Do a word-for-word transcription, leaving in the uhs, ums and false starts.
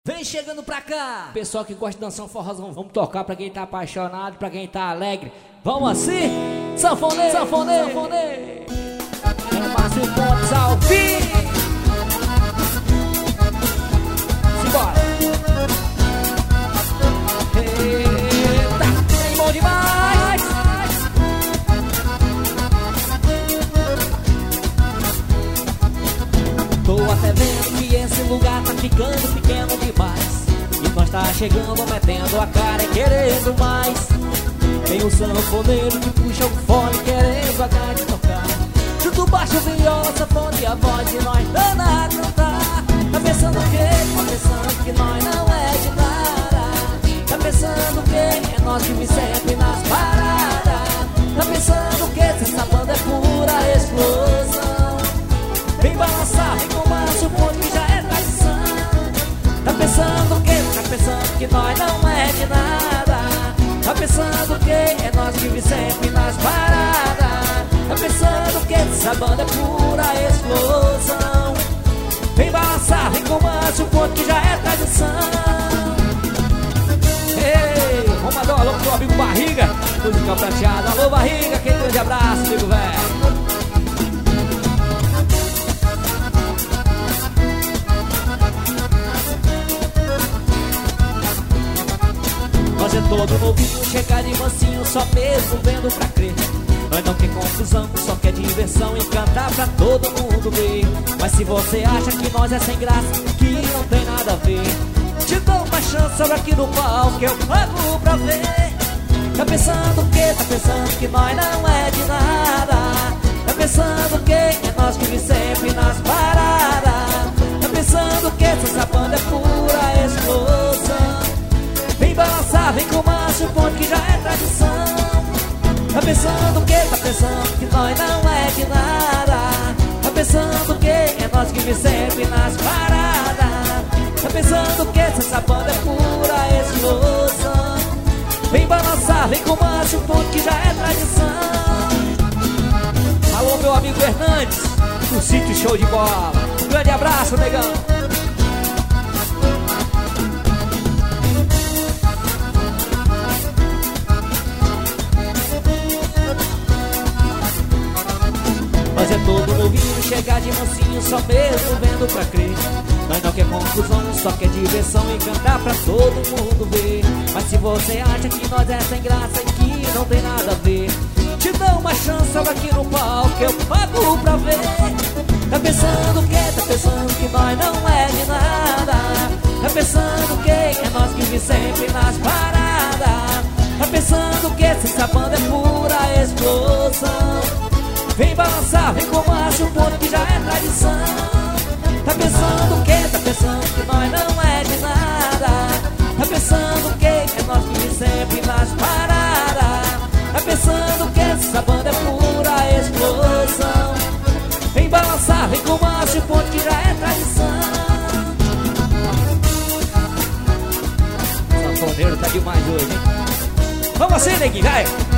Vem chegando pra cá, pessoal que gosta de dançar um forrozão, vamos tocar pra quem tá apaixonado, pra quem tá alegre. Vamos assim? Sanfoneiro, sanfoneiro, sanfoneiro. É Márcio Pontes ao vivo. Simbora. Eita, tem bom demais. Tô até vendo que esse lugar tá ficando pequeno demais, e nós tá chegando, metendo a cara e querendo mais. Tem o sanfoneiro que puxa o fone querendo a gaita tocar, junto baixo, viola, sanfone e a voz, e nós dando a cantar. Tá pensando o quê? Tá pensando que nós não é de nada. Tá pensando o quê? É nós que vem sempre nas paradas. Tá pensando o quê? Se essa banda é pura explosão. Vem balançar, vem com manso, o ponto que já é tradição. Tá pensando o quê? Tá pensando que nós não é de nada. Tá pensando o quê? É nós que vem sempre nas paradas. Tá pensando o quê? Essa banda é pura explosão. Vem balançar, vem com manso, o ponto que já é tradição. Ei, vamos mandar um alô pro amigo Barriga, musical prateado. Alô Barriga, aquele grande abraço, amigo velho. Nós é todo novinho, chegar de mansinho, só mesmo vendo pra crer. Nós não quer confusão, só quer diversão e cantar pra todo mundo ver. Mas se você acha que nós é sem graça, que não tem nada a ver, te dou uma chance sobre aqui no palco que eu pago pra ver. Tá pensando o quê? Tá pensando que nós não é de nada. Tá pensando o quê? É nós que vem sempre nas paradas. Tá pensando o quê? Se essa banda é pura explosão. Vem balançar, vem com manso, o ponto que já é tradição. Tá pensando o quê? Tá pensando que nós não é de nada. Tá pensando o quê? É nós que vem sempre nas paradas. Tá pensando o quê? Se essa banda é pura explosão. Vem balançar, vem com manso, o ponto que já é tradição. Alô meu amigo Fernandes, do sítio Show de Bola. Um grande abraço, negão. Nós é todo novinho, chegar de mansinho, só mesmo vendo pra crer. Nós não quer confusão, só quer diversão e cantar pra todo mundo ver. Mas se você acha que nós é sem graça e que não tem nada a ver, te dou uma chance aqui no palco que eu pago pra ver. Tá pensando o quê? Tá pensando que nós não é de nada. Tá pensando o quê? É nós que vem sempre nas paradas. Tá pensando o quê? Se essa banda é pura explosão. Vem balançar, vem com manso, o ponto que já é tradição. Tá pensando o quê? Tá pensando que nós não é de nada. Tá pensando o quê? É nós que vem sempre nas paradas. Tá pensando o quê? Essa banda é pura explosão. Vem balançar, vem com manso, o ponto que já é tradição. Sanfoneiro tá demais hoje, hein? Vamos assim, neguinho, vai!